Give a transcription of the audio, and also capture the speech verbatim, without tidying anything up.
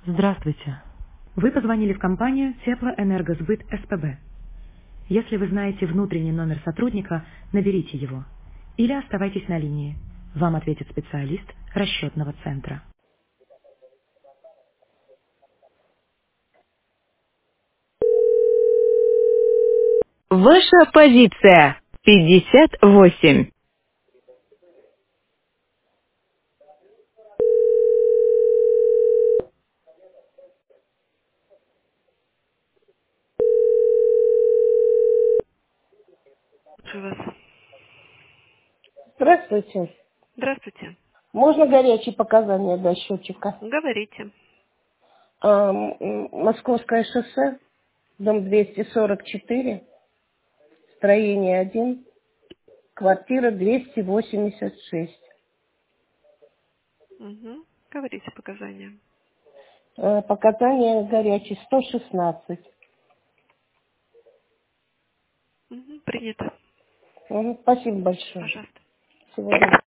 Здравствуйте. Вы позвонили в компанию Теплоэнергосбыт СПБ. Если вы знаете внутренний номер сотрудника, наберите его. Или оставайтесь на линии. Вам ответит специалист расчетного центра. Ваша позиция пятьдесят восемь. Слушаю вас. Здравствуйте. Здравствуйте. Можно горячие показания до счетчика? Говорите. А, м, Московское шоссе, дом двести сорок четыре, строение один, квартира двести восемьдесят шесть. Угу. Говорите показания. А, Показания горячие сто шестнадцать. Угу. Принято. Мгм, Спасибо большое. Пожалуйста. Всего доброго.